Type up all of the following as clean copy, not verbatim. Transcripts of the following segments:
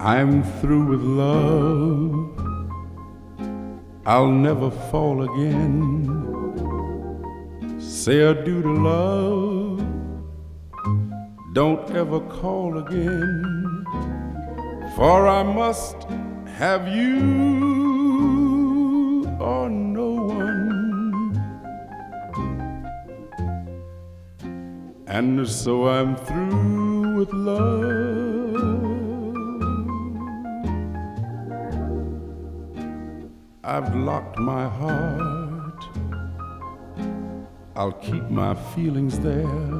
I'm through with love. I'll never fall again. Say adieu to love. Don't ever call again. For I must have you or no one. And so I'm through with love. I've locked my heart. I'll keep my feelings there.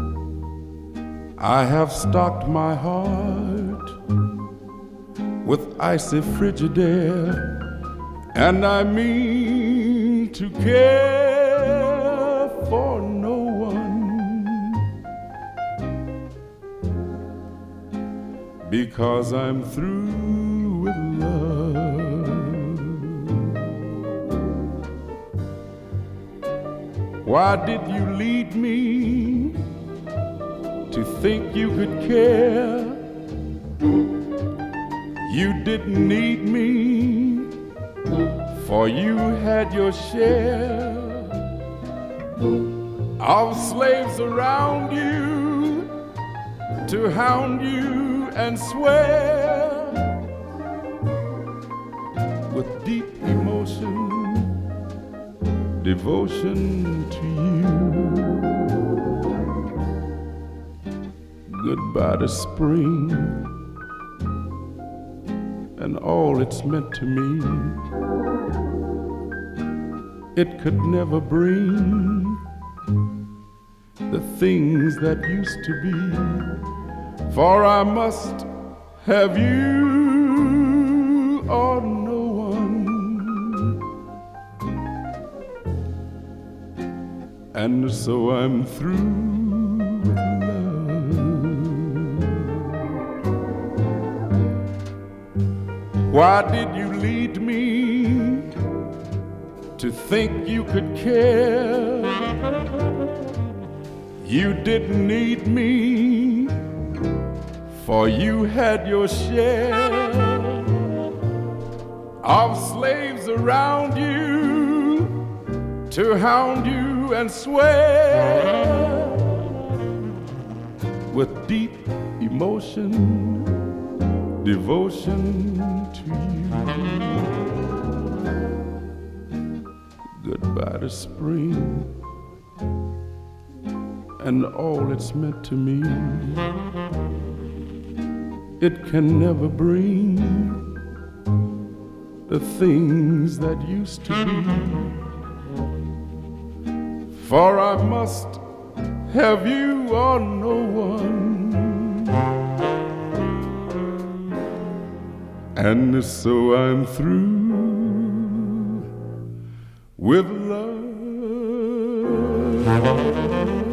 I have stocked my heart with icy Frigidaire, and I mean to care for no one, because I'm through with love. Why did you lead me to think you could care? You didn't need me, for you had your share of slaves around you to hound you and swear with deep emotion, devotion to you. Goodbye to spring and all it's meant to me. It could never bring the things that used to be, for I must have you or no one. And so I'm through with love. Why did you lead me to think you could care? You didn't need me, for you had your share of slaves around you to hound you and swear with deep emotion, devotion to you. Goodbye to spring and all it's meant to me. It can never bring the things that used to be, for I must have you or no one. And so I'm through with love.